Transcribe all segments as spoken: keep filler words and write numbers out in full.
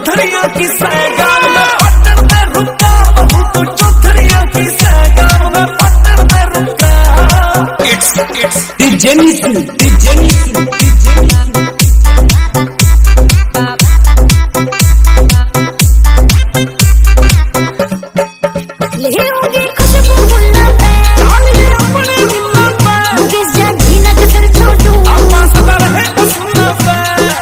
चौधरिया की सैगाम में पट्टन में रुका, बहू तो चौधरिया की सैगाम में पट्टन में रुका। It's it's DJ Neetu, DJ Neetu, DJ Neetu. ले होगी खुशबू गुलाब पे, डालिए अपने गुलाब पे, मुझे जागी ना कसर छोटू, अम्मा सदा रहे बसुना पे।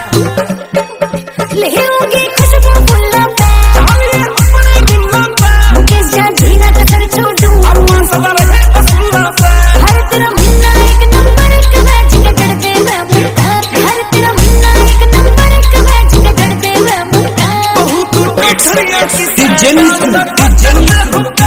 ले होगी खुशबू गुलाब पे, डालिए अपने गुलाब पे, मुझे जागी ना कसर छोटू, अम्मा सदा रहे बसुना पे। हर तेरा महीना एक नंबर एक मैच के करते मैं मुट्ठा, हर तेरा महीना एक नंबर एक मैच के करते मैं मुट्ठा। बहू तो चौधरिया की डीजे नीतू, डीजे नीतू।